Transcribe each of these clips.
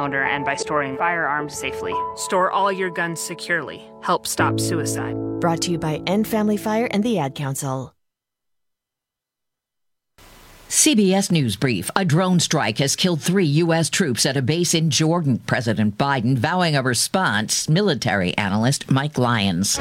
calendar and by storing firearms safely. Store all your guns securely. Help stop suicide. Brought to you by End Family Fire and the Ad Council. CBS News Brief. A drone strike has killed 3 U.S. troops at a base in Jordan. President Biden vowing a response. Military analyst Mike Lyons.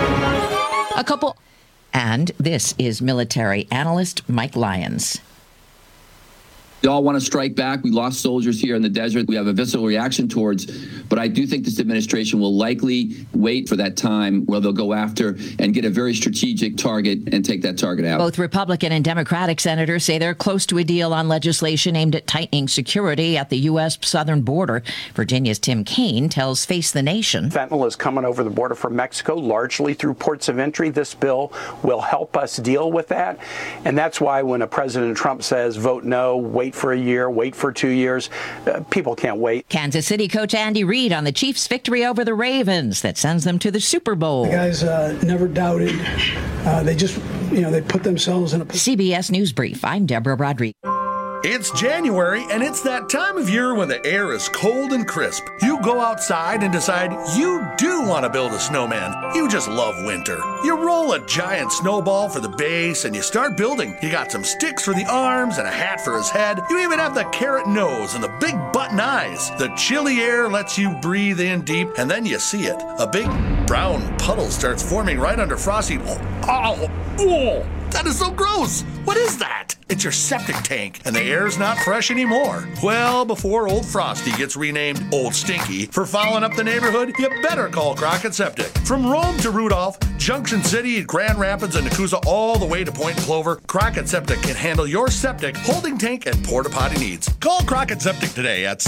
And this is military analyst Mike Lyons. They all want to strike back. We lost soldiers here in the desert. We have a visceral reaction towards, but I do think this administration will likely wait for that time where they'll go after and get a very strategic target and take that target out. Both Republican and Democratic senators say they're close to a deal on legislation aimed at tightening security at the U.S. southern border. Virginia's Tim Kaine tells Face the Nation. Fentanyl is coming over the border from Mexico, largely through ports of entry. This bill will help us deal with that. And that's why when President Trump says vote no, wait for a year, wait for 2 years, people can't wait. Kansas City coach Andy Reid on the Chiefs' victory over the Ravens that sends them to the Super Bowl. The guys never doubted. They just, they put themselves in a... CBS News Brief. I'm Deborah Rodriguez. It's January, and it's that time of year when the air is cold and crisp. You go outside and decide you do want to build a snowman. You just love winter. You roll a giant snowball for the base, and you start building. You got some sticks for the arms and a hat for his head. You even have the carrot nose and the big button eyes. The chilly air lets you breathe in deep, and then you see it. A big brown puddle starts forming right under Frosty. Oh, that is so gross. What is that? It's your septic tank, and the air's not fresh anymore. Well, before old Frosty gets renamed Old Stinky for fouling up the neighborhood, you better call Crockett Septic. From Rome to Rudolph, Junction City, Grand Rapids, and Nakusa, all the way to Point Clover, Crockett Septic can handle your septic, holding tank, and porta potty needs. Call Crockett Septic today at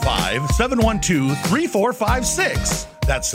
715-712-3456. That's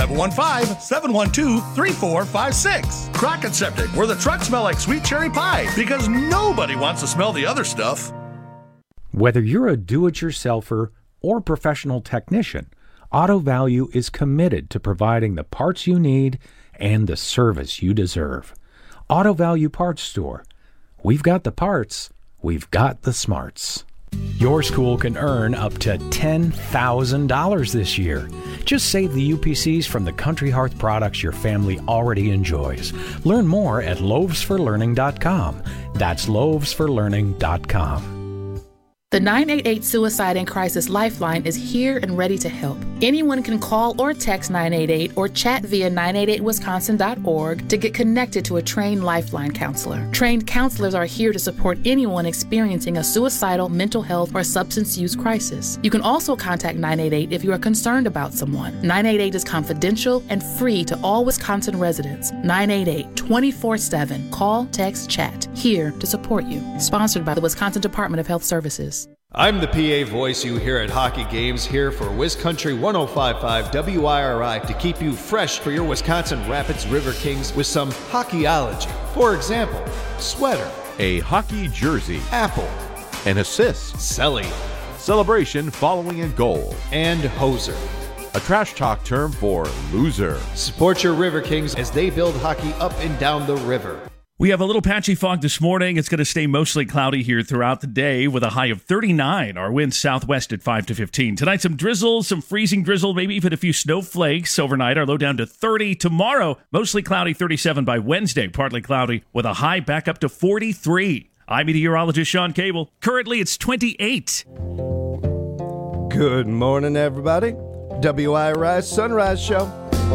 715-712-3456. Crockett Septic, where the trucks smell like sweet cherry pie, because nobody wants to smell the other stuff. Whether you're a do-it-yourselfer or professional technician, Auto Value is committed to providing the parts you need and the service you deserve. Auto Value Parts Store. We've got the parts. We've got the smarts. Your school can earn up to $10,000 this year. Just save the UPCs from the Country Hearth products your family already enjoys. Learn more at loavesforlearning.com. That's loavesforlearning.com. The 988 Suicide and Crisis Lifeline is here and ready to help. Anyone can call or text 988 or chat via 988wisconsin.org to get connected to a trained Lifeline counselor. Trained counselors are here to support anyone experiencing a suicidal, mental health, or substance use crisis. You can also contact 988 if you are concerned about someone. 988 is confidential and free to all Wisconsin residents. 988 24/7. Call, text, chat. Here to support you. Sponsored by the Wisconsin Department of Health Services. I'm the PA voice you hear at hockey games, here for WisCountry 105.5 WIRI to keep you fresh for your Wisconsin Rapids River Kings with some hockeyology. For example, sweater, a hockey jersey, apple, an assist, celly, celebration following a goal, and hoser, a trash talk term for loser. Support your River Kings as they build hockey up and down the river. We have a little patchy fog this morning. It's going to stay mostly cloudy here throughout the day with a high of 39. Our winds southwest at 5 to 15. Tonight, some drizzle, some freezing drizzle, maybe even a few snowflakes overnight. Our low down to 30. Tomorrow, mostly cloudy, 37 by Wednesday. Partly cloudy with a high back up to 43. I'm meteorologist Sean Cable. Currently, it's 28. Good morning, everybody. WIRI Sunrise Show.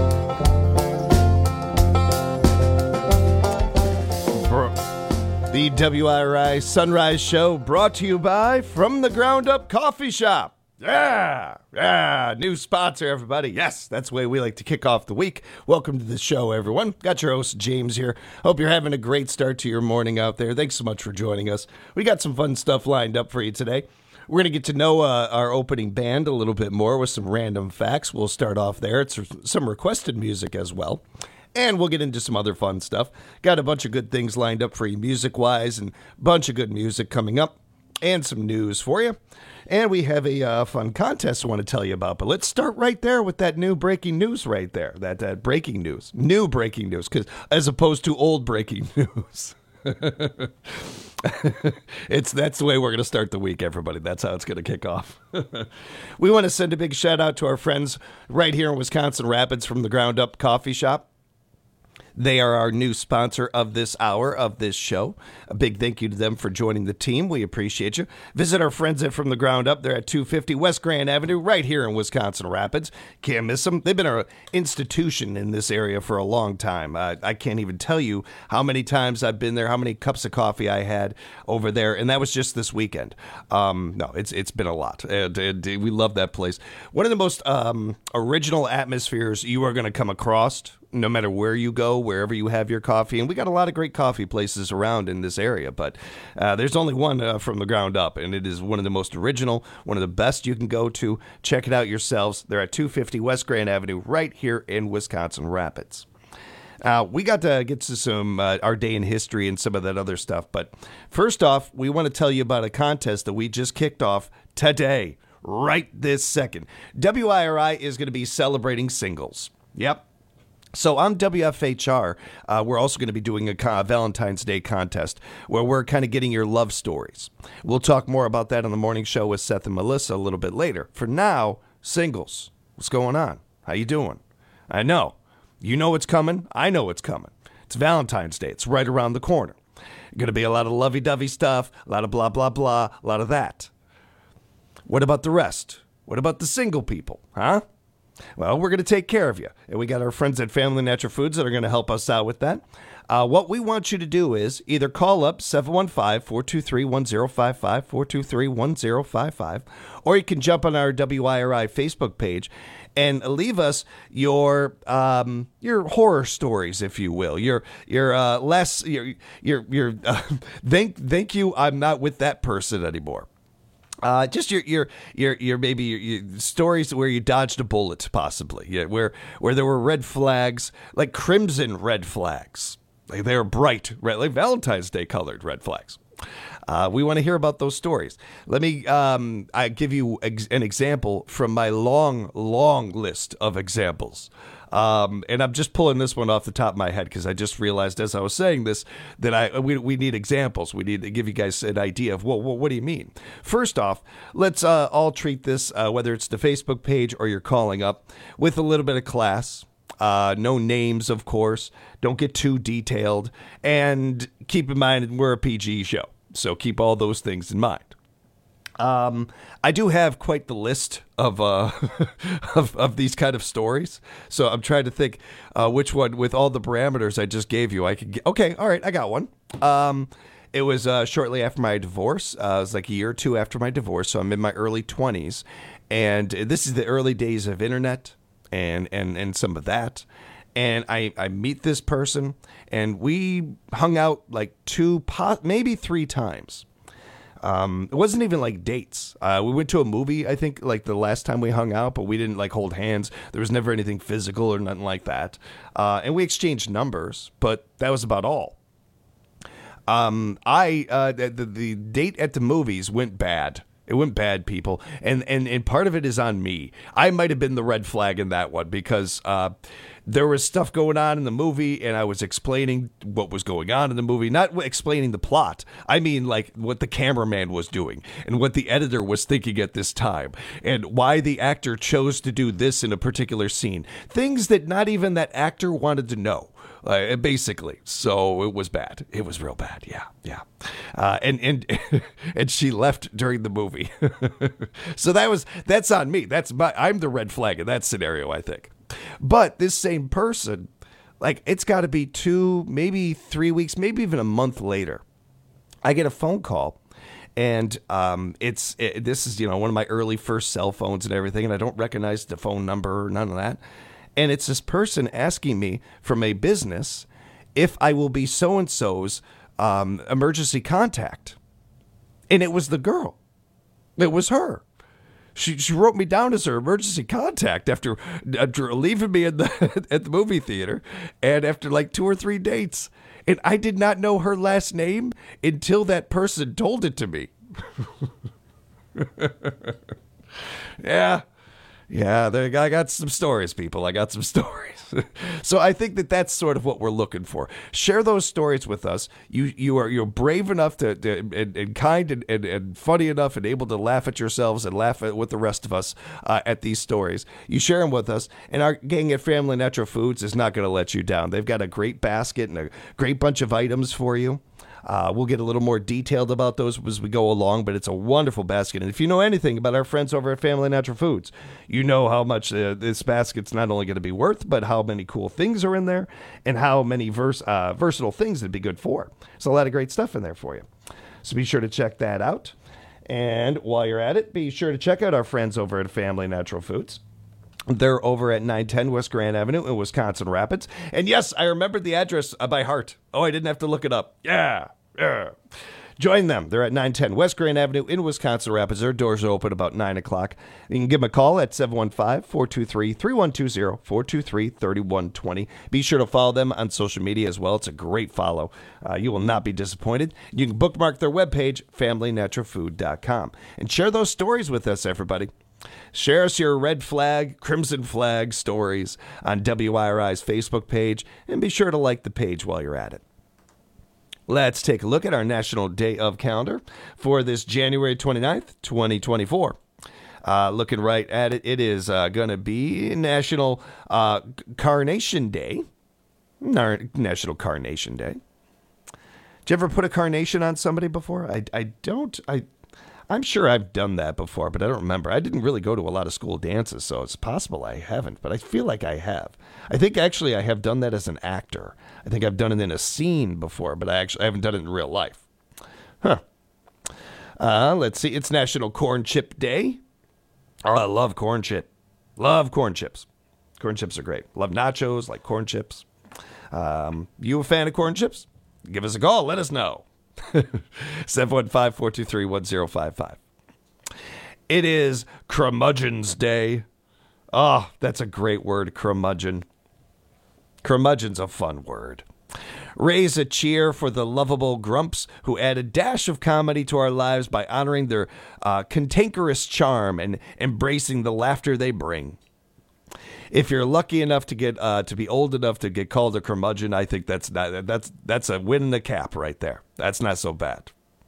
The WIRI Sunrise Show brought to you by From the Ground Up Coffee Shop. Yeah, new sponsor, everybody. Yes, that's the way we like to kick off the week. Welcome to the show, everyone. Got your host, James, here. Hope you're having a great start to your morning out there. Thanks so much for joining us. We got some fun stuff lined up for you today. We're going to get to know our opening band a little bit more with some random facts. We'll start off there. It's some requested music as well. And we'll get into some other fun stuff. Got a bunch of good things lined up for you music-wise and a bunch of good music coming up and some news for you. And we have a fun contest I want to tell you about. But let's start right there with that new breaking news right there. That breaking news. New breaking news, 'cause as opposed to old breaking news. That's the way we're going to start the week, everybody. That's how it's going to kick off. We want to send a big shout out to our friends right here in Wisconsin Rapids from the Ground Up Coffee Shop. They are our new sponsor of this hour of this show. A big thank you to them for joining the team. We appreciate you. Visit our friends at From the Ground Up. They're at 250 West Grand Avenue right here in Wisconsin Rapids. Can't miss them. They've been an institution in this area for a long time. I can't even tell you how many times I've been there, how many cups of coffee I had over there, and that was just this weekend. No, it's been a lot, and we love that place. One of the most original atmospheres you are going to come across, no matter where you go, wherever you have your coffee. And we got a lot of great coffee places around in this area, but there's only one From the Ground Up, and it is one of the most original, one of the best you can go to. Check it out yourselves. They're at 250 West Grand Avenue right here in Wisconsin Rapids. We got to get to some our day in history and some of that other stuff, but first off, we want to tell you about a contest that we just kicked off today, right this second. WIRI is going to be celebrating singles. Yep. So on WFHR, we're also going to be doing a Valentine's Day contest where we're kind of getting your love stories. We'll talk more about that on the morning show with Seth and Melissa a little bit later. For now, singles. What's going on? How you doing? I know. You know what's coming. I know what's coming. It's Valentine's Day. It's right around the corner. Going to be a lot of lovey-dovey stuff, a lot of blah, blah, blah, a lot of that. What about the rest? What about the single people, huh? Well, we're going to take care of you. And we got our friends at Family Natural Foods that are going to help us out with that. What we want you to do is either call up 715-423-1055, 423-1055, or you can jump on our WIRI Facebook page and leave us your horror stories, if you will. Thank you, I'm not with that person anymore. Just your maybe your stories where you dodged a bullet, possibly. Yeah, where there were red flags, like crimson red flags. Like they were bright red, like Valentine's Day colored red flags. We want to hear about those stories. Let me I give you an example from my long list of examples. And I'm just pulling this one off the top of my head because I just realized as I was saying this that we need examples. We need to give you guys an idea of what do you mean? First off, let's all treat this, whether it's the Facebook page or you're calling up, with a little bit of class. No names, of course. Don't get too detailed. And keep in mind, we're a PG show. So keep all those things in mind. I do have quite the list of of these kind of stories. So I'm trying to think which one, with all the parameters I just gave you, I could get. Okay, all right, I got one. It was shortly after my divorce. It was like a year or two after my divorce, so I'm in my early 20s. And this is the early days of internet and some of that. And I meet this person, and we hung out like maybe 3 times. It wasn't even like dates. We went to a movie, I think, like the last time we hung out, but we didn't like hold hands. There was never anything physical or nothing like that. And we exchanged numbers, but that was about all. The date at the movies went bad. It went bad, people. And part of it is on me. I might have been the red flag in that one because there was stuff going on in the movie, and I was explaining what was going on in the movie, not explaining the plot. I mean, like, what the cameraman was doing and what the editor was thinking at this time and why the actor chose to do this in a particular scene. Things that not even that actor wanted to know. Basically, so it was bad. It was real bad. Yeah. And she left during the movie. So that's on me. I'm the red flag in that scenario, I think. But this same person, like, it's got to be 2, maybe 3 weeks, maybe even a month later, I get a phone call. And this is, one of my early first cell phones and everything, and I don't recognize the phone number or none of that. And it's this person asking me from a business if I will be so-and-so's emergency contact. And it was the girl. It was her. She wrote me down as her emergency contact after leaving me at the movie theater and after like 2 or 3 dates. And I did not know her last name until that person told it to me. Yeah. Yeah, I got some stories, people. I got some stories. So I think that's sort of what we're looking for. Share those stories with us. You're brave enough and kind and funny enough and able to laugh at yourselves and laugh with the rest of us at these stories. You share them with us, and our gang at Family Natural Foods is not going to let you down. They've got a great basket and a great bunch of items for you. We'll get a little more detailed about those as we go along, but it's a wonderful basket. And if you know anything about our friends over at Family Natural Foods, you know how much this basket's not only going to be worth, but how many cool things are in there and how many versatile things it'd be good for. There's a lot of great stuff in there for you. So be sure to check that out. And while you're at it, be sure to check out our friends over at Family Natural Foods. They're over at 910 West Grand Avenue in Wisconsin Rapids. And yes, I remembered the address by heart. Oh, I didn't have to look it up. Yeah. Join them. They're at 910 West Grand Avenue in Wisconsin Rapids. Their doors are open about 9 o'clock. You can give them a call at 715-423-3120, 423-3120. Be sure to follow them on social media as well. It's a great follow. You will not be disappointed. You can bookmark their webpage, FamilyNaturalFood.com. And share those stories with us, everybody. Share us your red flag, crimson flag stories on WIRI's Facebook page, and be sure to like the page while you're at it. Let's take a look at our National Day of calendar for this January 29th, 2024. Looking right at it, it is going to be National Carnation Day. National Carnation Day. Did you ever put a carnation on somebody before? I'm sure I've done that before, but I don't remember. I didn't really go to a lot of school dances, so it's possible I haven't, but I feel like I have. I think actually I have done that as an actor. I think I've done it in a scene before, but I haven't done it in real life. Let's see. It's National Corn Chip Day. Oh, I love corn chip. Love corn chips. Corn chips are great. Love nachos, like corn chips. You a fan of corn chips? Give us a call. Let us know. 715-423-1055. It is Curmudgeon's Day. Oh, that's a great word, curmudgeon. Curmudgeon's a fun word. Raise a cheer for the lovable grumps who add a dash of comedy to our lives by honoring their cantankerous charm and embracing the laughter they bring. If you're lucky enough to get to be old enough to get called a curmudgeon, I think that's a win in the cap right there. That's not so bad.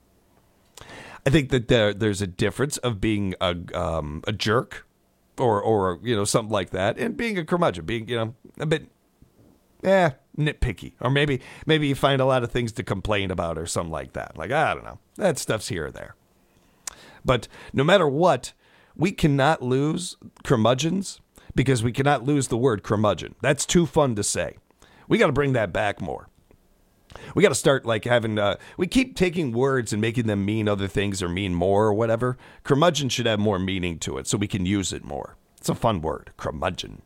I think that there's a difference of being a jerk or something like that, and being a curmudgeon, being a bit nitpicky, or maybe you find a lot of things to complain about or something like that. Like, I don't know, that stuff's here or there. But no matter what, we cannot lose curmudgeons. Because we cannot lose the word curmudgeon. That's too fun to say. We got to bring that back more. We got to start like having, we keep taking words and making them mean other things or mean more or whatever. Curmudgeon should have more meaning to it so we can use it more. It's a fun word, curmudgeon.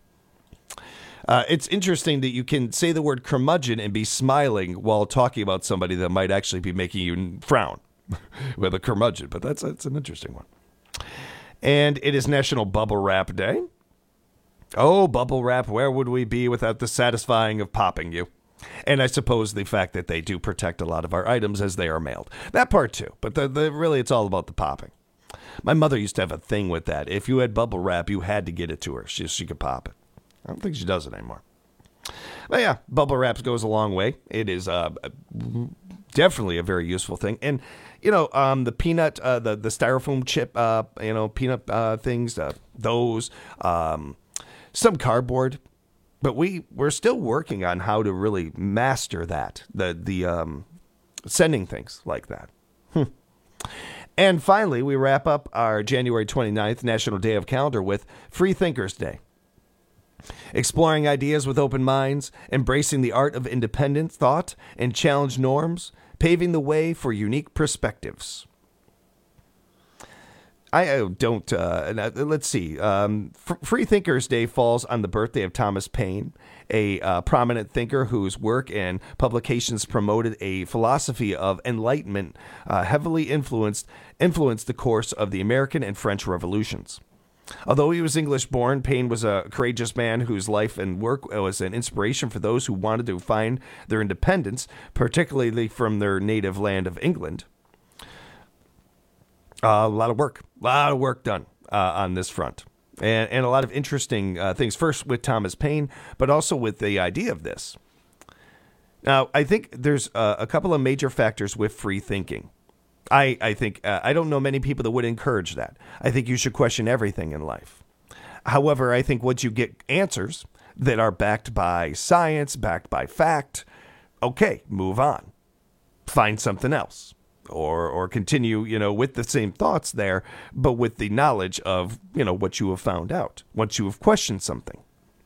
It's interesting that you can say the word curmudgeon and be smiling while talking about somebody that might actually be making you frown with a curmudgeon. But that's an interesting one. And it is National Bubble Wrap Day. Oh, bubble wrap, where would we be without the satisfying of popping you? And I suppose the fact that they do protect a lot of our items as they are mailed. That part too, but really it's all about the popping. My mother used to have a thing with that. If you had bubble wrap, you had to get it to her. She could pop it. I don't think she does it anymore. But yeah, bubble wrap goes a long way. It is definitely a very useful thing. And, the peanut, the styrofoam chip, peanut things, those, some cardboard, but we're still working on how to really master that, the sending things like that. And finally, we wrap up our January 29th National Day of Calendar with Free Thinkers Day. Exploring ideas with open minds, embracing the art of independent thought and challenge norms, paving the way for unique perspectives. I don't, let's see. Free Thinkers Day falls on the birthday of Thomas Paine, a prominent thinker whose work and publications promoted a philosophy of enlightenment heavily influenced the course of the American and French revolutions. Although he was English-born, Paine was a courageous man whose life and work was an inspiration for those who wanted to find their independence, particularly from their native land of England. A lot of work done on this front. and a lot of interesting things. First with Thomas Paine, but also with the idea of this. Now, I think there's a couple of major factors with free thinking. I think I don't know many people that would encourage that. I think you should question everything in life. However, I think once you get answers that are backed by science, backed by fact, okay, move on. Find something else. Or continue, with the same thoughts there, but with the knowledge of, what you have found out, once you have questioned something.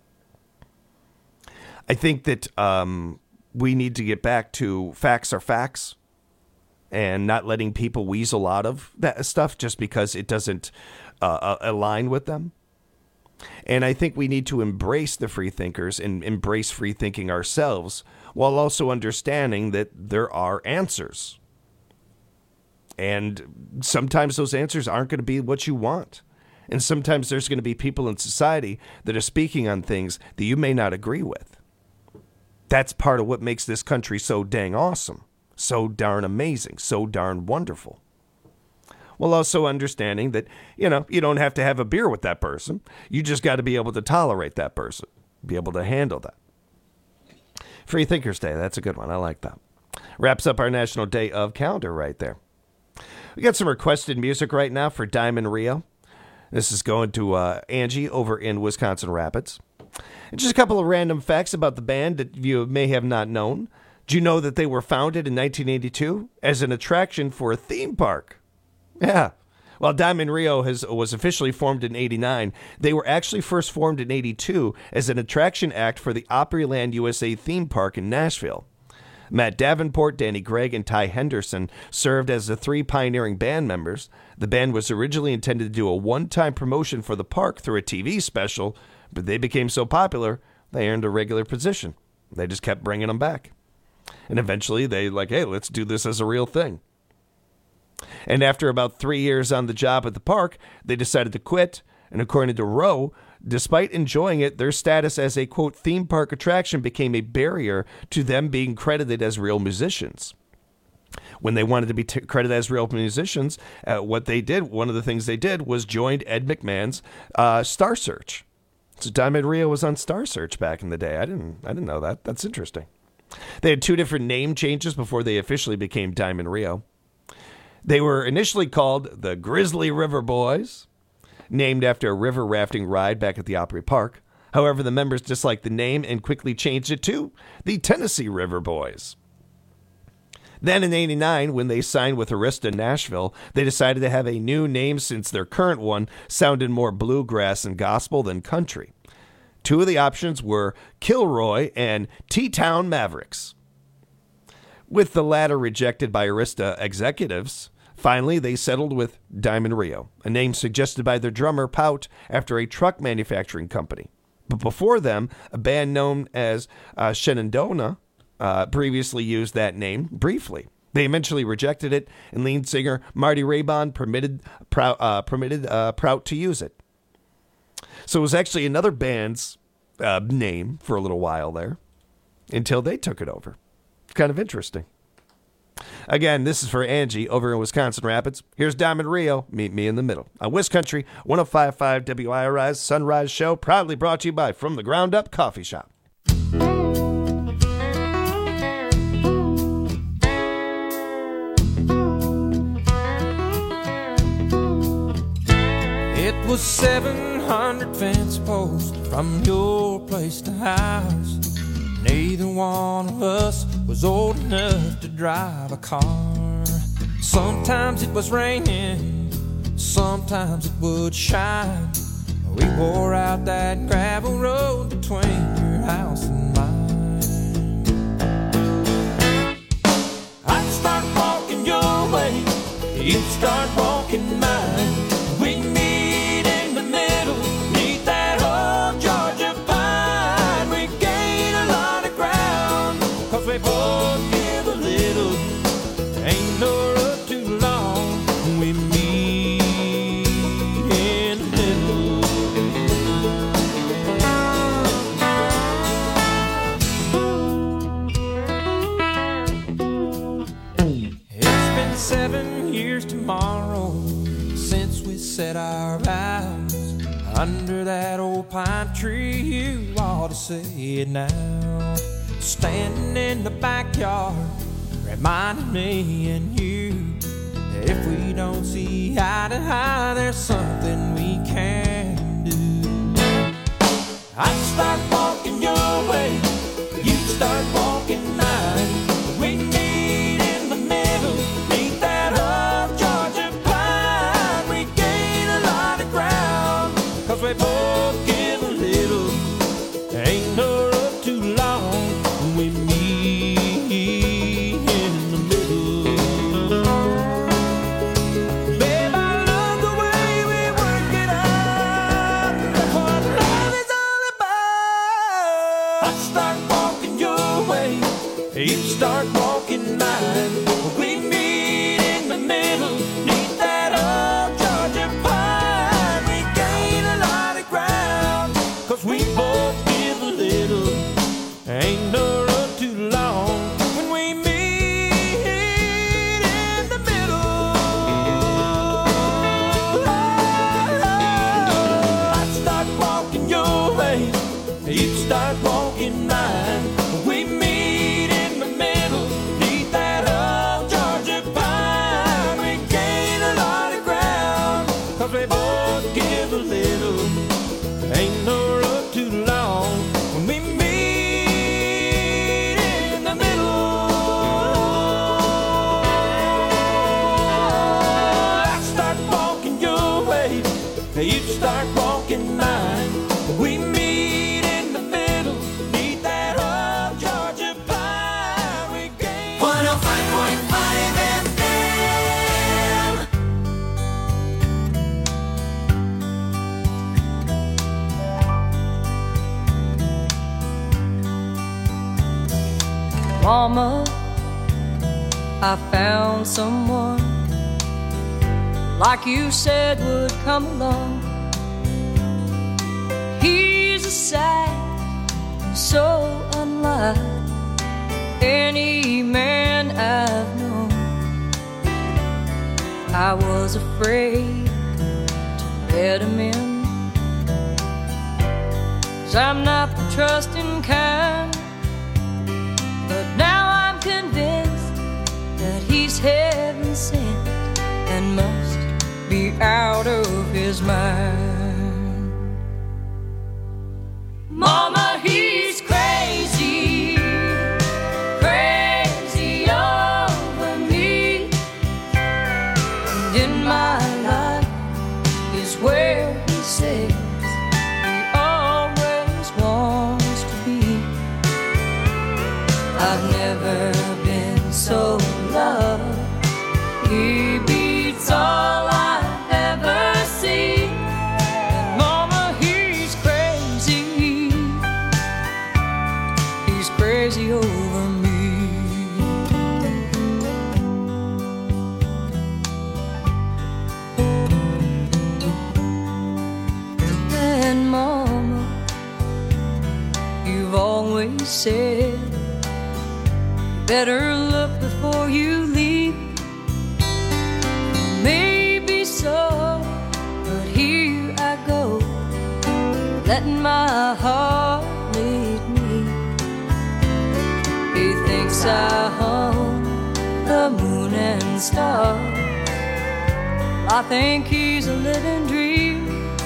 I think that we need to get back to facts are facts and not letting people weasel out of that stuff just because it doesn't align with them. And I think we need to embrace the free thinkers and embrace free thinking ourselves while also understanding that there are answers. And sometimes those answers aren't going to be what you want. And sometimes there's going to be people in society that are speaking on things that you may not agree with. That's part of what makes this country so dang awesome, so darn amazing, so darn wonderful. While also understanding that, you don't have to have a beer with that person. You just got to be able to tolerate that person, be able to handle that. Free Thinkers Day, that's a good one. I like that. Wraps up our National Day of Calendar right there. We got some requested music right now for Diamond Rio. This is going to Angie over in Wisconsin Rapids. And just a couple of random facts about the band that you may have not known. Do you know that they were founded in 1982 as an attraction for a theme park? Yeah. While Diamond Rio was officially formed in 89, they were actually first formed in 82 as an attraction act for the Opryland USA theme park in Nashville. Matt Davenport, Danny Gregg, and Ty Henderson served as the three pioneering band members. The band was originally intended to do a one-time promotion for the park through a TV special, but they became so popular, they earned a regular position. They just kept bringing them back. And eventually they hey, let's do this as a real thing. And after about 3 years on the job at the park, they decided to quit. And according to Rowe, despite enjoying it, their status as a, quote, theme park attraction became a barrier to them being credited as real musicians. When they wanted to be credited as real musicians, what they did, one of the things they did was joined Ed McMahon's Star Search. So Diamond Rio was on Star Search back in the day. I didn't know that. That's interesting. They had two different name changes before they officially became Diamond Rio. They were initially called the Grizzly River Boys, named after a river rafting ride back at the Opry Park. However, the members disliked the name and quickly changed it to the Tennessee River Boys. Then in 89, when they signed with Arista Nashville, they decided to have a new name since their current one sounded more bluegrass and gospel than country. Two of the options were Kilroy and T-Town Mavericks. With the latter rejected by Arista executives, finally they settled with Diamond Rio, a name suggested by their drummer Pout after a truck manufacturing company. But before them, a band known as Shenandoah previously used that name briefly. They eventually rejected it, and lead singer Marty Raybon permitted Prout to use it. So it was actually another band's name for a little while there, until they took it over. Kind of interesting. Again, this is for Angie over in Wisconsin Rapids. Here's Diamond Rio. Meet me in the middle. On Wiz Country 105.5 WIRI's Sunrise Show, proudly brought to you by From the Ground Up Coffee Shop. It was 700 fence posts from your place to house. Neither one of us was old enough to drive a car. Sometimes it was raining, sometimes it would shine. We wore out that gravel road between your house and mine. I'd start walking your way, you'd start walking mine. We'd meet in the middle, neath that old Georgia pine. We'd gain a lot of ground, 'cause we both give a little. Ain't no road too long, we meet in the middle. pine tree, you ought to say it now. Standing in the backyard, reminding me and you that if we don't see eye to eye, there's something we can do. I'd start walking your way, you'd start walking mine. We meet in the middle, meet that old Georgia pine. We gain a lot of ground, 'cause we both give a little. Ain't no road too long when we meet in the middle. Babe, I love the way we work it out. That's what love is all about. I start walking your way, you start walking mine. We meet in the middle, neath that old Georgia pine. We gain a lot of ground, 'cause we both give a little. Ain't no road too long when we meet in the middle. I start walking your way, you start walking mine. We meet in the middle, neath that old Georgia pine. We gain a lot of ground, 'cause we both give a little. Ain't no road too long when we meet in the middle. I start walking your way, you start walking mine. We meet in the middle, neath that old Georgia pine. We gain 105.5 FM. Mama, I found someone like you said would come along. He's a sight so unlike any man I've known. I was afraid to let him in, 'cause I'm not the trusting kind. But now I'm convinced that he's heaven sent and must be out of his mind. Mama, he's crazy, crazy over me. And in my life is where he says he always wants to be. I've never been so loved. He beats all I ever see. And Mama, he's crazy. He's crazy over me. And Mama, you've always said better look before you leave. Maybe so, but here I go, letting my heart lead me. He thinks I hung the moon and stars. I think he's a living dream.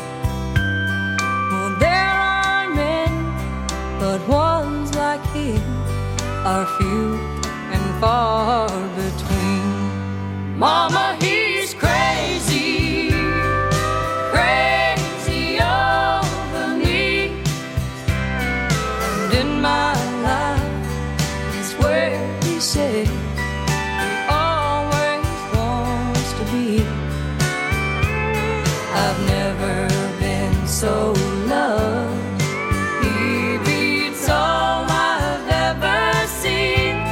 Well, there are many, but ones like him are few and far between. Mama, he's crazy, crazy over me. And in my life is where he says he always wants to be. I've never been so loved. He beats all I've ever seen.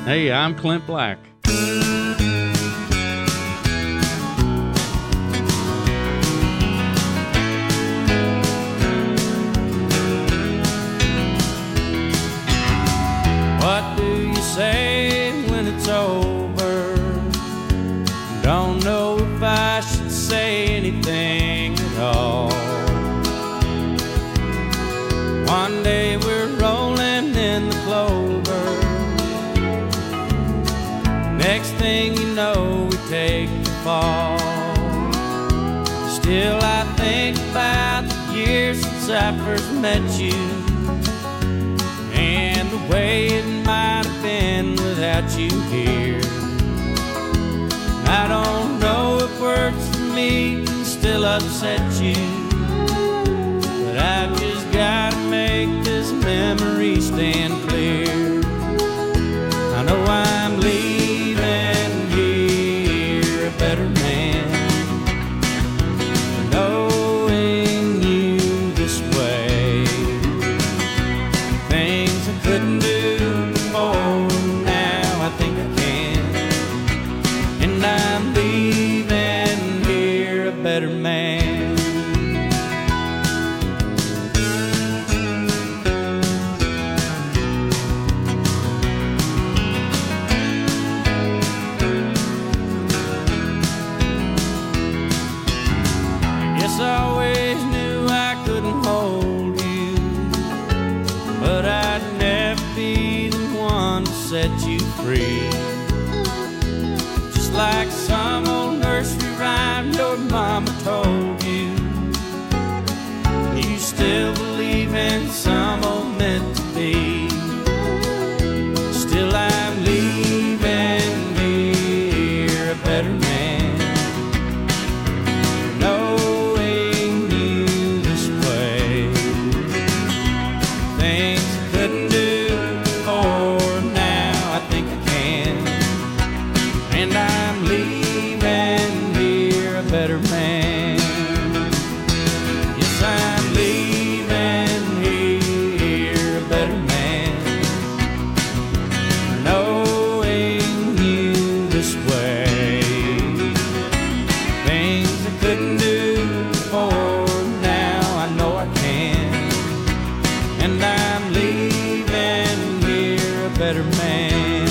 Hey, I'm Clint Black. What do you say when it's over? Don't know if I should say anything at all. One day we're rolling in the clover. Next thing you know, we take the fall. Still I think about the years since I first met you, and the way it might have been without you here. I don't know if words for me can still upset you, but I've just gotta make this memory stand clear. I know I'm leaving here a better man, knowing you this way. Things I couldn't do before, now I think I can. And I'm leaving here a better man. Guess I always knew I couldn't hold you, but I'd never be the one to set you free. Just like some old nursery rhyme your mama told you, you still believe in some old meant to be. Still I'm leaving here a better man, knowing you this way. Things I couldn't do before, now I think I can. And I'm leaving here a better man. Yes, I'm leaving here a better man, knowing you this way. Things I couldn't do before, now I know I can. And I'm leaving here a better man.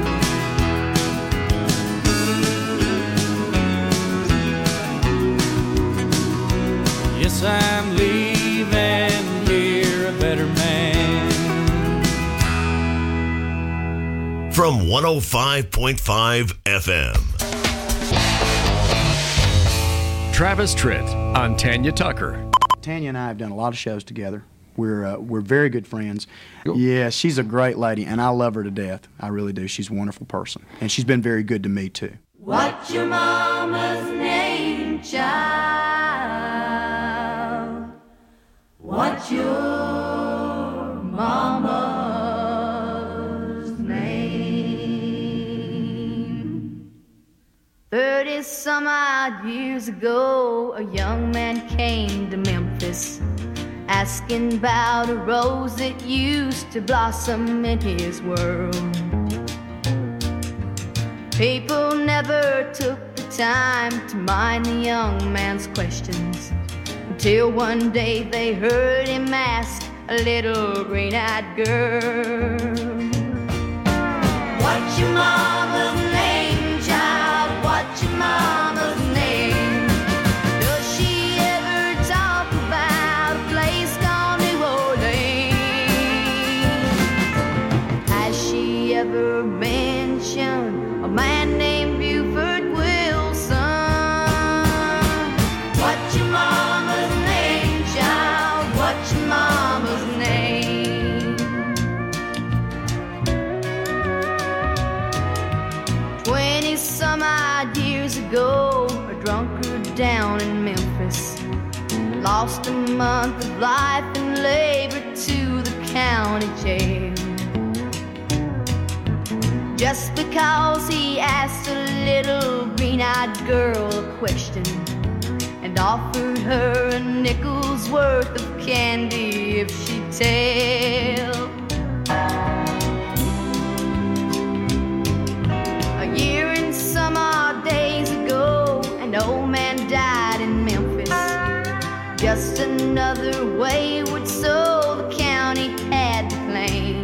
Yes, I'm leaving here a better man. From 105.5 FM. Travis Tritt on Tanya Tucker. Tanya and I have done a lot of shows together. We're very good friends. Yeah, she's a great lady, and I love her to death. I really do. She's a wonderful person, and she's been very good to me too. What's your mama's name, child? What's your mama's name? 30-some odd years ago, a young man came to Memphis, asking about a rose that used to blossom in his world. People never took the time to mind the young man's questions, until one day they heard him ask a little green-eyed girl, what's your mama's name, child? What's your mama's name? Does she ever talk about a place called New Orleans? Has she ever mentioned a man named Buford Wilson? What's your mama's name, child? What's your mama's name? 20-some odd years ago, a drunkard down in Memphis lost a month of life and labor to the county jail, just because he asked a little green-eyed girl a question and offered her a nickel's worth of candy if she'd tell. wayward, so the county had to claim.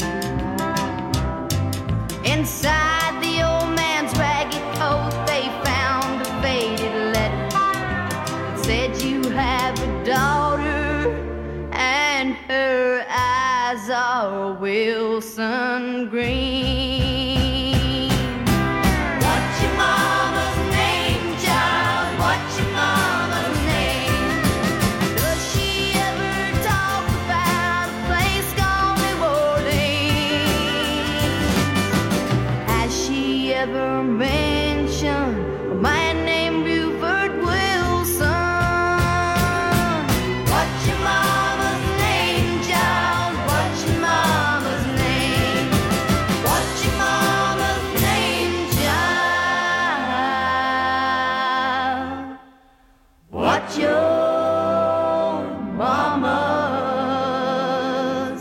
Inside the old man's ragged coat, they found a faded letter that said, "You have a daughter, and her eyes are Wilson Green." What's your mama's name, child? What's your mama's name? Does she ever talk about a place called New Orleans? Has she ever mentioned a man named Buford Wilson? What's your mama's name, child? What's your mama's name? What's your mama's name, child? What's your mama's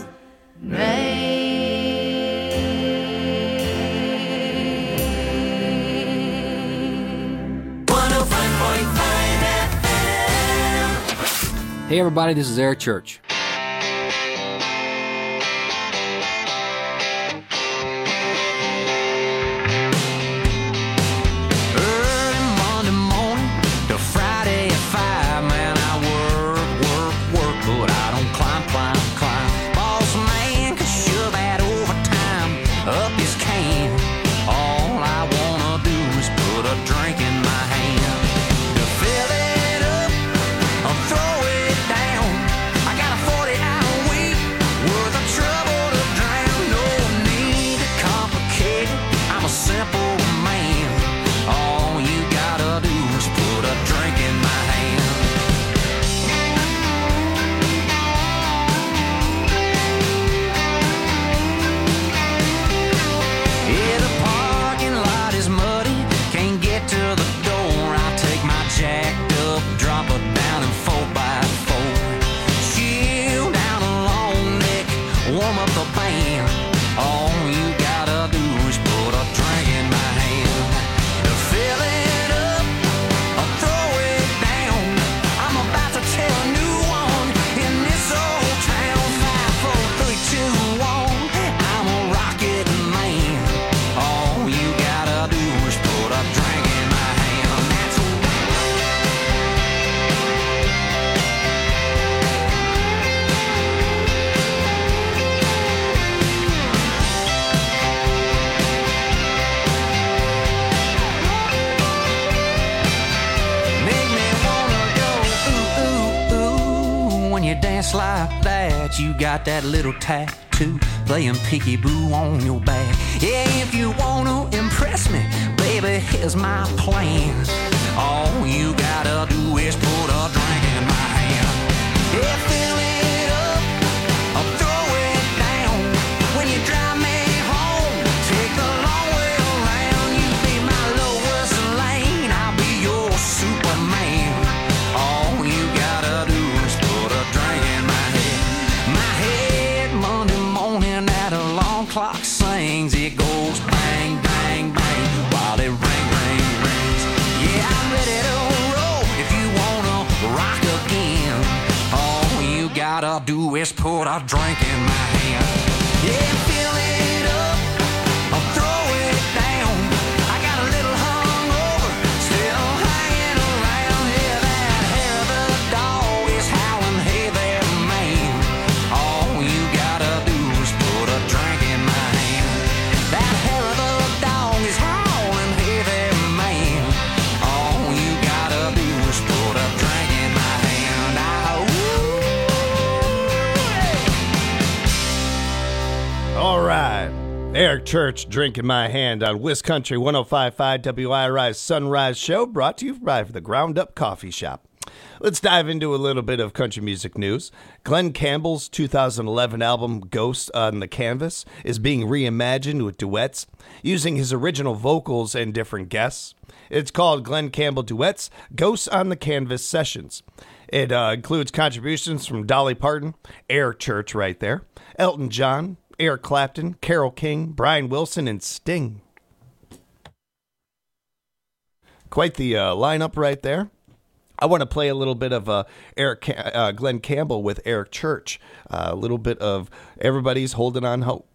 name? 105.5 FM. Hey everybody, this is Eric Church. Early Monday morning to Friday at 5, man, I work, but I don't climb. Boss man can shove that overtime up his can. All I wanna do is put a drink in my hand. To fill it up or throw it down, I got a 40-hour week worth of trouble to drown. No need to complicate it, I'm a simple man. All you gotta do is put a drink in my hand. Yeah, the parking lot is muddy, can't get to the door. I take my jacked up, drop it down in 4x4. Chill down a long neck, warm up the band. All you gotta do is put a drink in my hand. To fill it up or throw it down, I'm about to tell a new one in this old town. 5, 4, 3, 2, 1, I'm a rocket man. All you gotta do is put a drink in my hand. That's make me wanna go ooh, ooh, ooh. When you dance like that, you got that little tattoo playing peekaboo on your back. Yeah, if you wanna impress me, baby, here's my plan. All you gotta do is put a drink in my hand. Yeah, fill it up or throw it down. When you drive me home, take the long way around. You be my lowest lane, I'll be your Superman. All you gotta do is put a drink in my head. My head Monday morning, that alarm clock sings. It goes bang, bang, bang while it rings. Yeah, I'm ready to roll if you wanna rock again. All you gotta do is put a drink in my hand. Yeah, fill it up or throw it down. I got a little hungover, still hanging around. Yeah, that hair of the dog is howling, hey there, man. All you gotta do is put a drink in my hand. That hair of the dog is howling, hey there, man. All you gotta do is put a drink in my hand. All right. Eric Church, Drink in My Hand on Wiscountry 105.5 WIRI's Sunrise Show, brought to you by the Ground Up Coffee Shop. Let's dive into a little bit of country music news. Glenn Campbell's 2011 album, Ghost on the Canvas, is being reimagined with duets, using his original vocals and different guests. It's called Glenn Campbell Duets, Ghosts on the Canvas Sessions. It includes contributions from Dolly Parton, Eric Church right there, Elton John, Eric Clapton, Carole King, Brian Wilson, and Sting. Quite the lineup right there. I want to play a little bit of Glenn Campbell with Eric Church. A little bit of Everybody's Holding on Hope.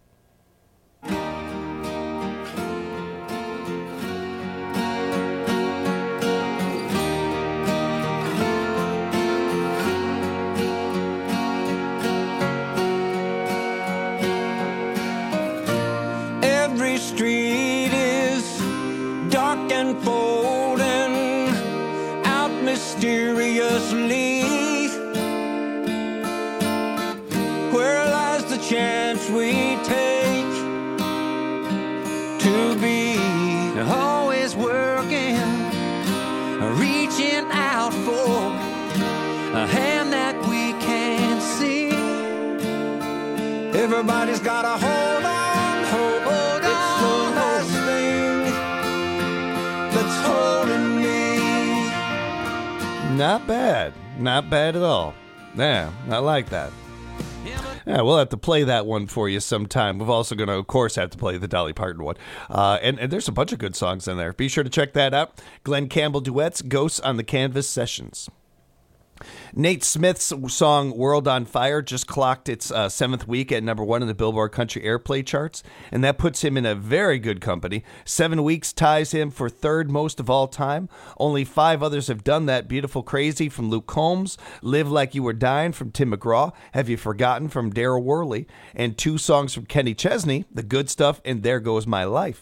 Every street is dark and folding out mysteriously. Where lies the chance we take to be always working, reaching out for a hand that we can't see. Everybody's got a hold on, hold on. It's the last thing that's holding me. Not bad. Not bad at all. Yeah, I like that. Yeah, we'll have to play that one for you sometime. We're also going to, of course, have to play the Dolly Parton one. And there's a bunch of good songs in there. Be sure to check that out. Glenn Campbell Duets, Ghosts on the Canvas Sessions. Nate Smith's song World on Fire just clocked its 7th week at number 1 in the Billboard Country Airplay charts, and that puts him in a very good company. 7 weeks ties him for 3rd most of all time. Only 5 others have done that. Beautiful Crazy from Luke Combs, Live Like You Were Dying from Tim McGraw, Have You Forgotten from Daryl Worley, and 2 songs from Kenny Chesney, The Good Stuff and There Goes My Life.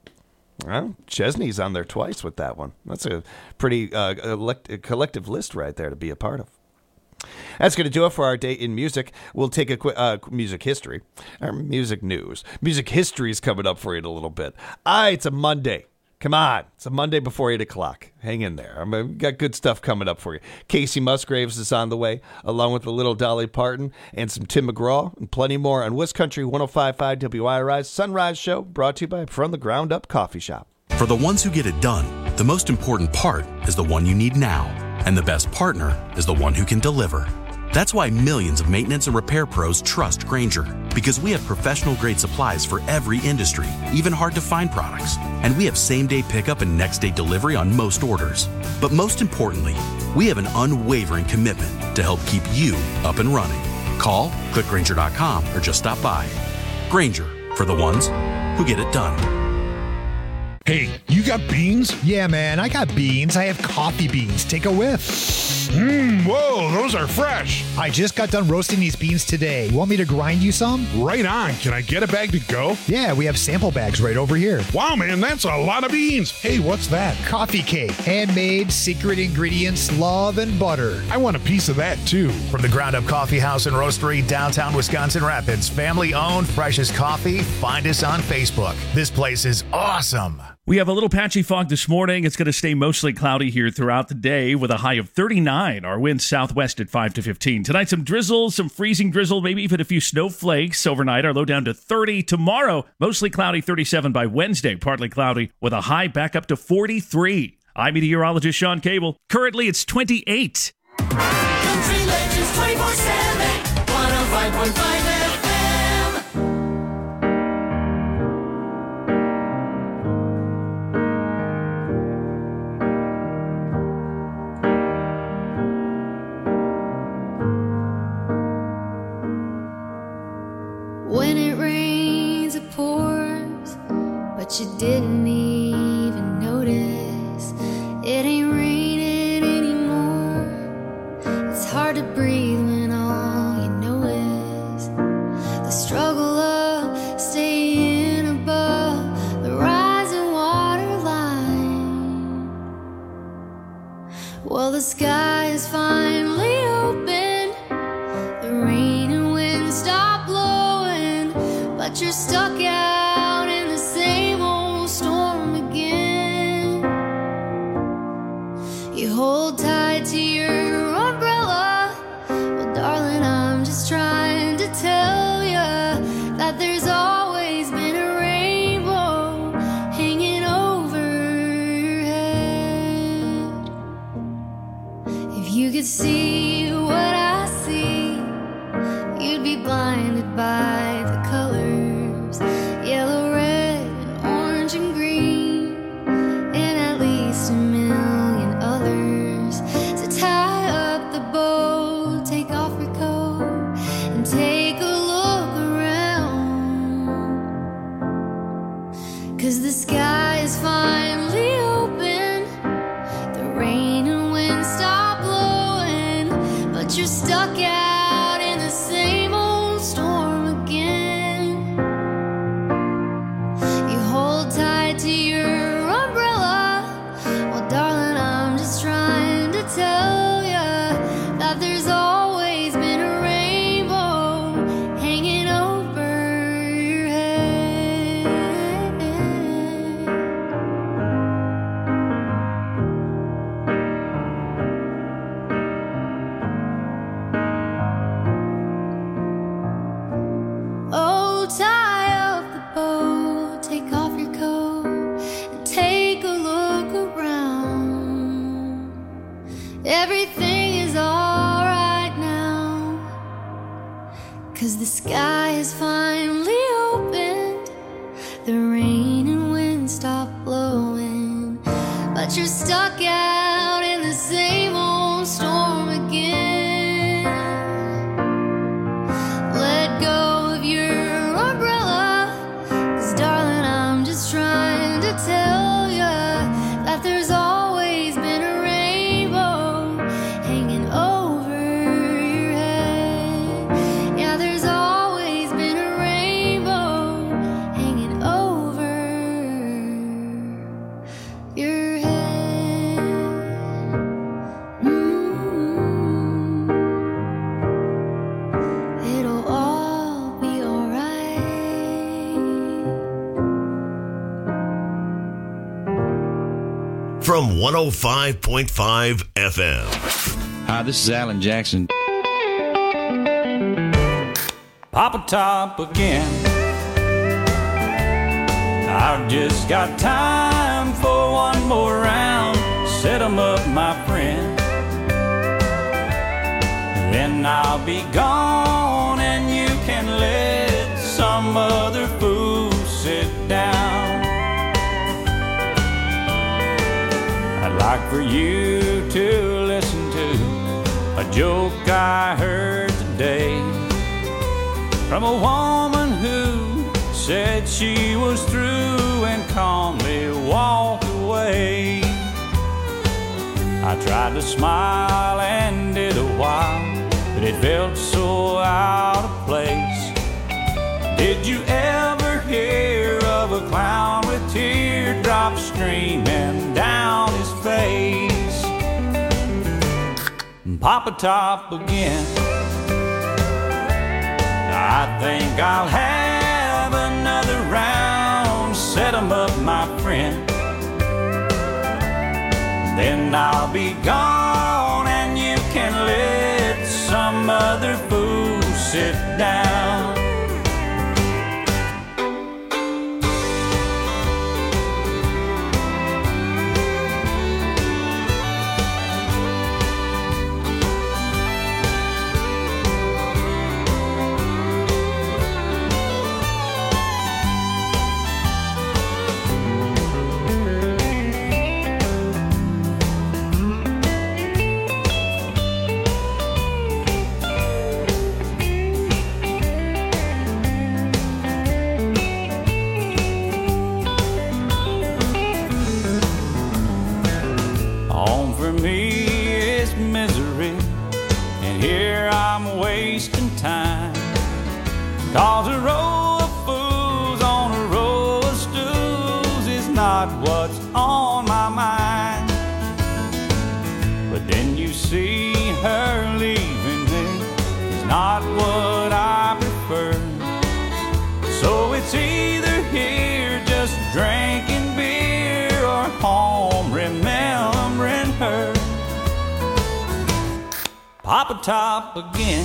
Well, Chesney's on there twice with that one. That's a pretty collective list right there to be a part of. That's going to do it for our day in music. We'll take a quick music history, or music news. Music history is coming up for you in a little bit. It's a Monday. Come on. It's a Monday before 8 o'clock. Hang in there. We've got good stuff coming up for you. Casey Musgraves is on the way, along with a little Dolly Parton and some Tim McGraw and plenty more on West Country 105.5 WIRI's Sunrise Show, brought to you by From the Ground Up Coffee Shop. For the ones who get it done, the most important part is the one you need now. And the best partner is the one who can deliver. That's why millions of maintenance and repair pros trust Grainger, because we have professional-grade supplies for every industry, even hard-to-find products. And we have same-day pickup and next-day delivery on most orders. But most importantly, we have an unwavering commitment to help keep you up and running. Call, click Grainger.com, or just stop by. Grainger, for the ones who get it done. Hey, you got beans? Yeah, man, I got beans. I have coffee beans. Take a whiff. Whoa, those are fresh. I just got done roasting these beans today. You want me to grind you some? Right on. Can I get a bag to go? Yeah, we have sample bags right over here. Wow, man, that's a lot of beans. Hey, what's that? Coffee cake. Handmade, secret ingredients, love, and butter. I want a piece of that, too. From the Ground Up Coffee House and Roastery, downtown Wisconsin Rapids. Family-owned, freshest coffee. Find us on Facebook. This place is awesome. We have a little patchy fog this morning. It's going to stay mostly cloudy here throughout the day with a high of 39. Our winds southwest at 5 to 15. Tonight, some drizzle, some freezing drizzle, maybe even a few snowflakes overnight. Our low down to 30. Tomorrow, mostly cloudy, 37 by Wednesday. Partly cloudy with a high back up to 43. I'm meteorologist Sean Cable. Currently, it's 28. Country Legends 24/7, 105.5 FM. When it rains, it pours, but you didn't even notice. It ain't raining anymore. It's hard to breathe when all you know is the struggle of staying above the rising water line. Well, the sky is finally open. The rain and wind stop blowing, but you're stuck out in the same old storm. and take a look around, 'cause the sky is finally open, the rain and wind stop blowing, but you're stuck out in the same old storm again. You hold tight to your umbrella, well darling, I'm just trying to tell ya that there's always been a rainbow hanging over your head. Oh, tie up the boat, take off your coat, and take a look around. Everything is alright now, 'cause the sky is finally opened, the rain and wind stop blowing, but you're stuck out in the same old storm again. Let go of your umbrella, 'cause darling, I'm just trying to tell ya that there's always been a rainbow hanging over your head. Yeah, there's always been a rainbow hanging over your head. It'll all be alright. From 105.5 FM. Hi, this is Alan Jackson. Papa Top again. I've just got time for one more round. Set 'em up, my friend. Then I'll be gone and you can let some other fool sit down. I'd like for you to listen to a joke I heard today from a woman who said she was through and calmly walked away. I tried to smile and did a while, but it felt so out of place. Did you ever hear of a clown with teardrops streaming down his face? Papa Top again. I think I'll have another round. Set 'em up, my friend. Then I'll be gone and you can let some other fool sit down. Home for me is misery, and here I'm wasting time. 'Cause a row of fools on a row of stools is not what's on my mind. But then you see her leaving me, is not what I prefer. So it's either here just drinking beer or home remembering her. Papa Top again.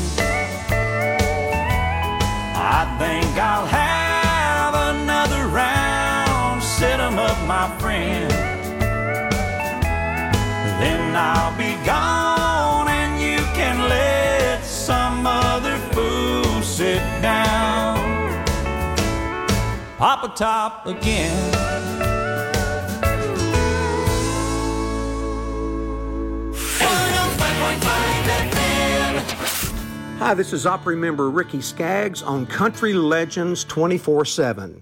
I think I'll have another round. Set 'em up, my friend. Then I'll be gone and you can let some other fool sit down. Papa Top again. Hi, this is Opry member Ricky Skaggs on Country Legends 24/7.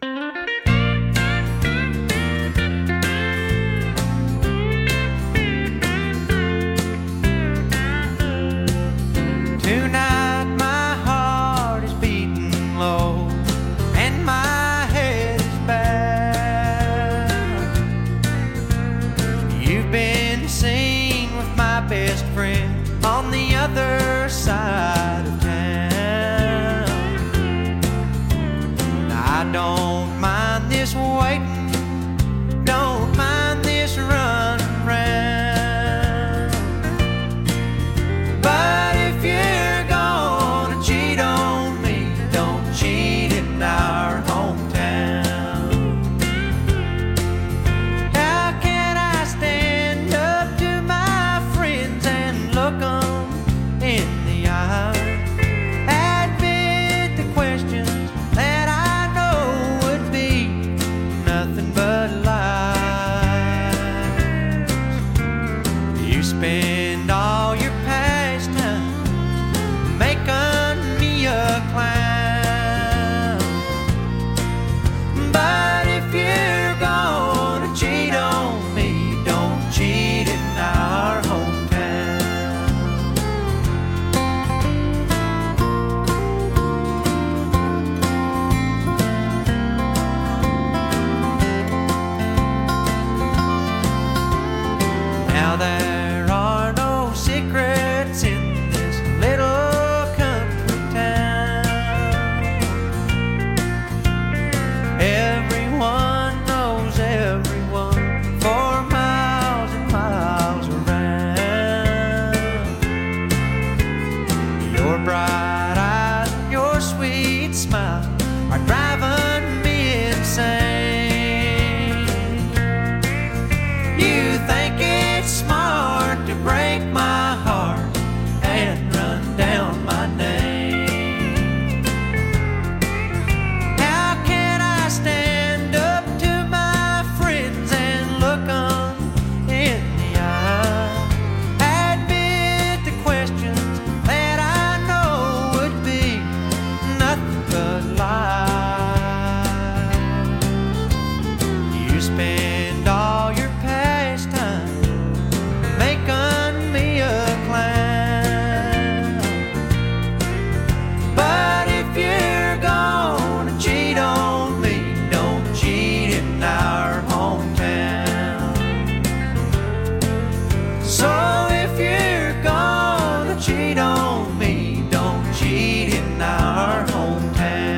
Tonight my heart is beating low and my head is bowed. You've been seen with my best friend on the other side of town. I don't mind this waiting, don't mind this run around. But if you're gonna cheat on me, don't cheat in our hometown. How can I stand up to my friends and look 'em in the eye? Admit the questions that I know would be nothing but lies. You spend all your pastime making me a clown. But if you're gonna cheat on me, don't cheat in our hometown. Now there are no secrets in this little country town. Everyone knows everyone for miles and miles around. Your bright eyes and your sweet smile are driving me insane. You think it's smart to break my heart and run down my name. How can I stand up to my friends and look 'em in the eye? Admit the questions that I know would be nothing but lies. You spend all your pastime making me a clown. But if you're gonna cheat on me, don't cheat in our hometown. So if you're gonna cheat on me, don't cheat in our hometown.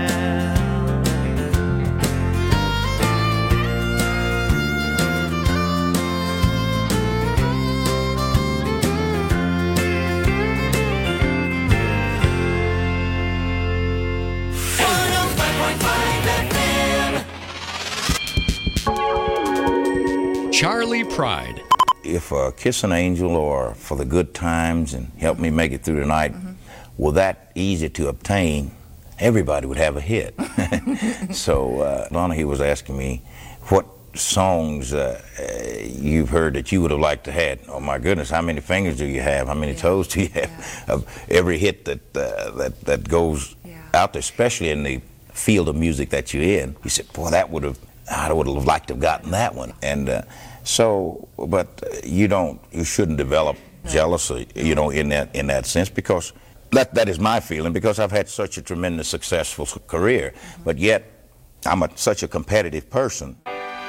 Charlie Pride. If Kiss an Angel or For the Good Times and Help Me Make It Through the Night were that easy to obtain, everybody would have a hit. So Donahue was asking me what songs you've heard that you would have liked to have. Oh my goodness, how many fingers do you have? How many toes do you have? Of every hit that goes out there, especially in the field of music that you're in. He said, boy, I would have liked to have gotten that one. And but you shouldn't develop jealousy, in that sense, because that is my feeling, because I've had such a tremendous successful career, but yet I'm such a competitive person.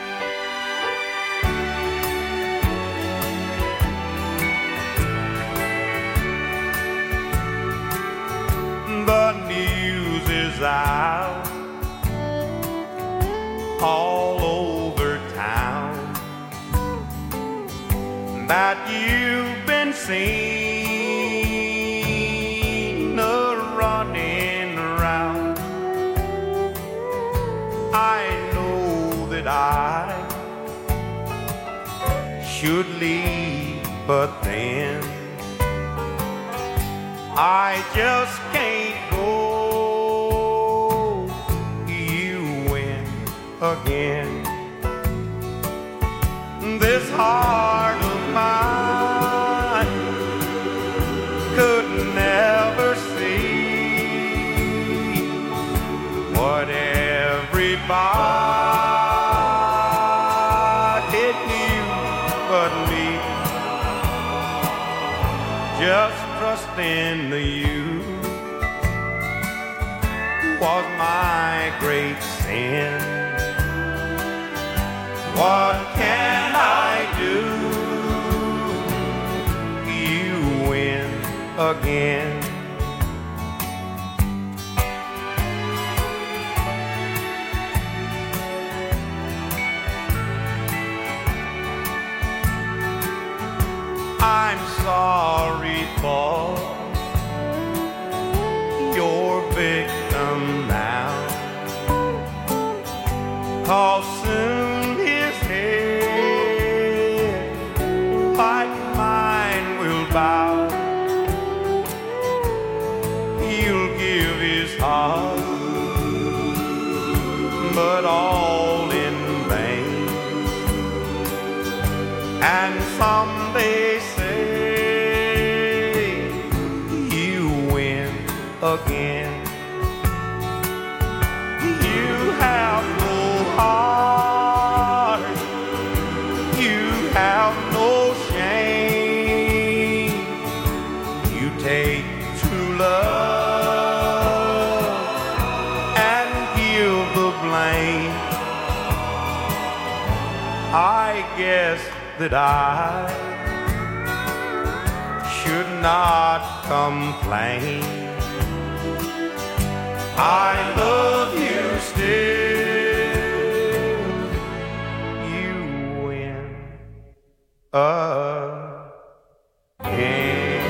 The news is out all over town that you've been seen running around. I know that I should leave, but then I just can't go. You win again. This heart of mine could never see knew but me. Just trusting you was my great sin. What can I do? You win again. I'm sorry for your victim now, 'cause soon his head like mine will bow. He'll give his heart, but all in vain. And someday again. You have no heart, you have no shame. You take true love and give the blame. I guess that I should not complain. I love you still. You win again.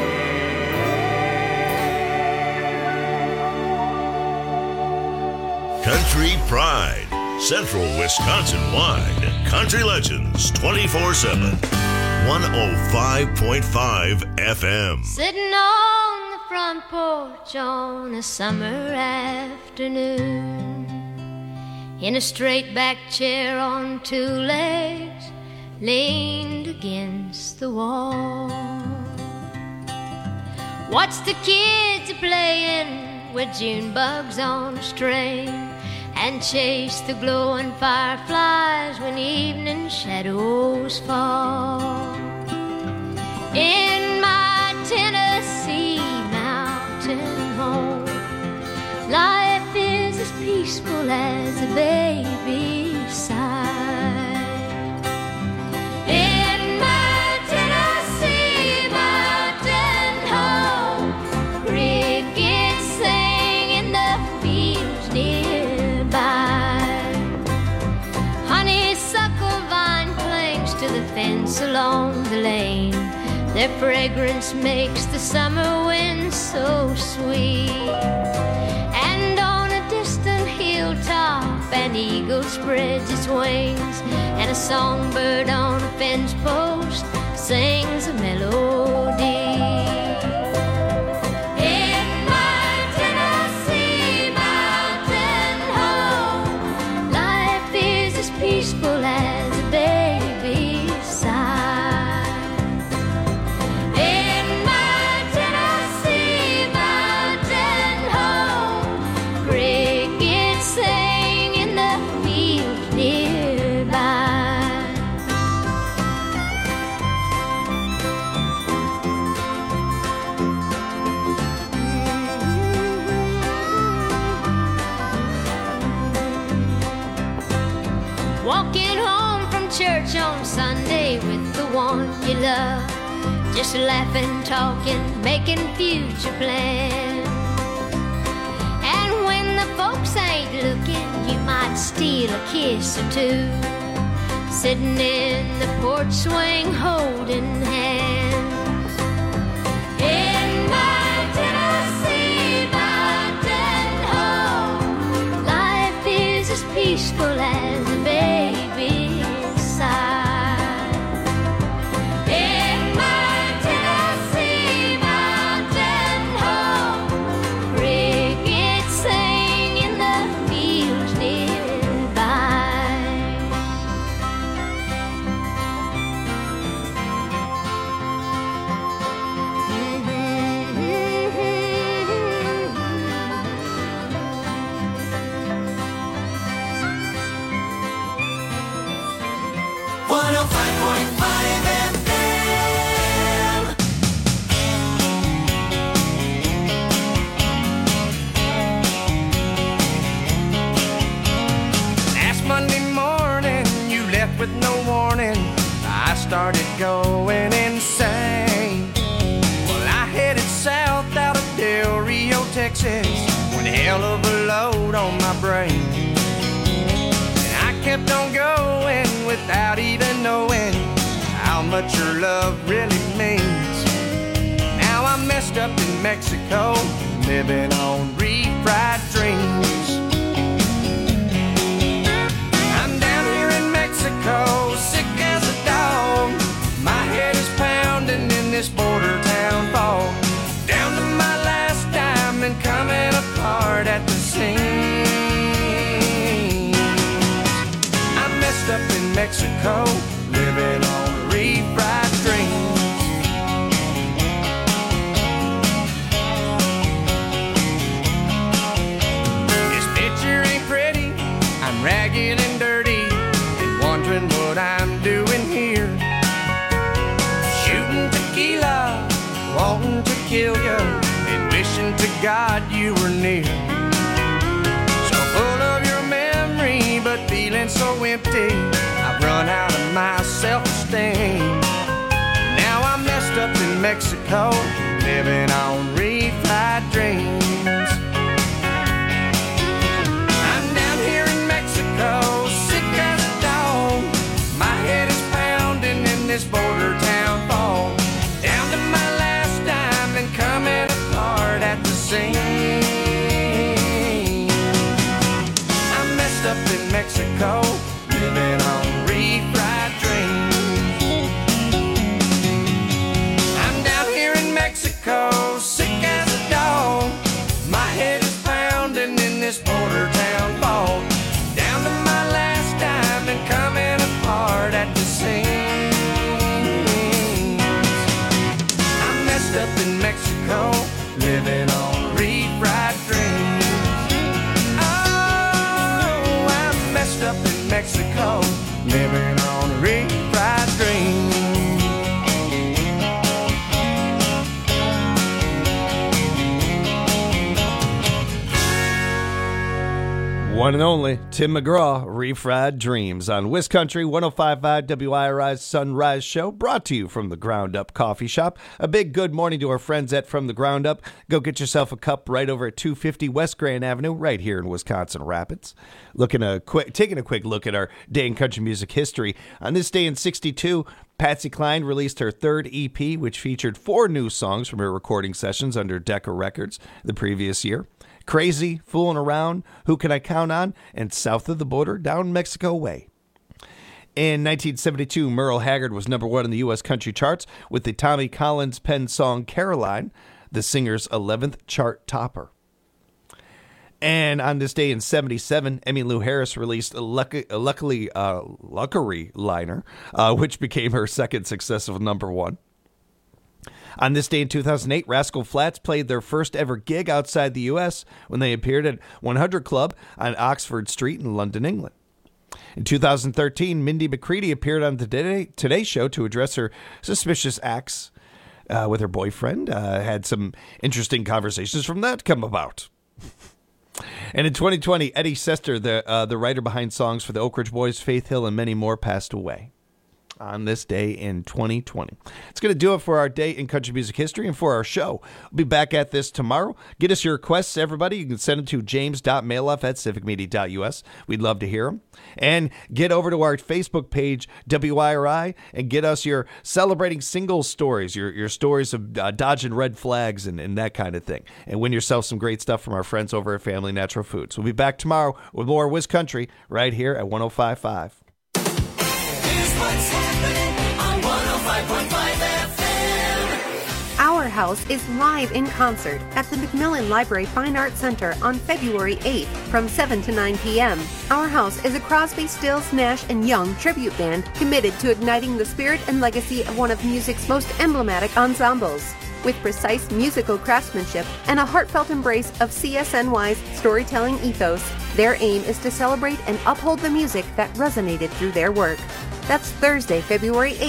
Country Pride, Central Wisconsin-wide. Country Legends 24/7. 105.5 FM. Sitting on the front porch on a summer afternoon, in a straight back chair on two legs, leaned against the wall. Watch the kids playing with June bugs on a string, and chase the glowing fireflies when evening shadows fall. In my Tennessee mountain home, life is as peaceful as a baby's sigh. In my Tennessee mountain home, crickets sing in the fields nearby. Honeysuckle vine clings to the fence along the lane. Their fragrance makes the summer wind so sweet. And on a distant hilltop, an eagle spreads its wings, and a songbird on a fence post sings a melody. In my Tennessee mountain home, life is as peaceful as a baby's sigh. In my Tennessee mountain home, crickets sing in the fields nearby. Walking home from church on Sunday with the one you love, just laughing, talking, making future plans. And when the folks ain't looking, you might steal a kiss or two, sitting in the porch swing holding hands. In my Tennessee mountain home, life is as peaceful as a baby's sigh. In my Tennessee mountain home, crickets sing in the fields nearby. started going insane. Well, I headed south out of Del Rio, Texas, with a hell of a load on my brain. And I kept on going without even knowing how much your love really means. Now I'm messed up in Mexico, living on refried dreams. I'm down here in Mexico, sick as a dog. My head is pounding in this border town fog. Down to my last dime and coming apart at the seams. I'm messed up in Mexico, living on refried dreams. This picture ain't pretty, I'm ragged and dirty, and wondering what I'm doing here. Shooting tequila, wanting to kill you, and wishing to God you were near. So full of your memory, but feeling so empty, I've run out of my self-esteem. Now I'm messed up in Mexico, living on refried dreams. I'm down here in Mexico, sick as a dog. My head is pounding in this border town fog. Down to my last dime and coming apart at the seams. I'm messed up in Mexico, living on refried dreams. I'm down here in Mexico, sick as a dog. My head is pounding in this border town fog. Down to my last dime and coming apart at the seams. I'm messed up in Mexico, living on refried dreams. Oh, I'm messed up in Mexico, living on refried dreams. One and only Tim McGraw, Refried Dreams on WisCountry 105.5 WIRI's Sunrise Show, brought to you from the Ground Up Coffee Shop. A big good morning to our friends at From the Ground Up. Go get yourself a cup right over at 250 West Grand Avenue, right here in Wisconsin Rapids. Taking a quick look at our day in country music history. On this day in 1962, Patsy Cline released her third EP, which featured 4 new songs from her recording sessions under Decca Records the previous year. Crazy, Fooling Around, Who Can I Count On, and South of the Border, Down Mexico Way. In 1972, Merle Haggard was number 1 in the U.S. country charts with the Tommy Collins penned song Caroline, the singer's 11th chart topper. And on this day in 1977, Emmylou Harris released Luckery Liner, which became her second successive number 1. On this day in 2008, Rascal Flatts played their first ever gig outside the U.S. when they appeared at 100 Club on Oxford Street in London, England. In 2013, Mindy McCready appeared on the Today Show to address her suspicious acts with her boyfriend. Had some interesting conversations from that come about. And in 2020, Eddie Sester, the writer behind songs for the Oak Ridge Boys, Faith Hill, and many more, passed away on this day in 2020. It's going to do it for our day in country music history and for our show. We'll be back at this tomorrow. Get us your requests, everybody. You can send them to james.mailoff@civicmedia.us. We'd love to hear them. And get over to our Facebook page, WIRI, and get us your celebrating singles stories, your stories of dodging red flags and that kind of thing. And win yourself some great stuff from our friends over at Family Natural Foods. We'll be back tomorrow with more WisCountry right here at 105.5. What's happening on 105.5 FM? Our House is live in concert at the Macmillan Library Fine Arts Center on February 8th from 7 to 9 p.m. Our House is a Crosby, Stills, Nash & Young tribute band committed to igniting the spirit and legacy of one of music's most emblematic ensembles. With precise musical craftsmanship and a heartfelt embrace of CSNY's storytelling ethos, their aim is to celebrate and uphold the music that resonated through their work. That's Thursday, February 8th.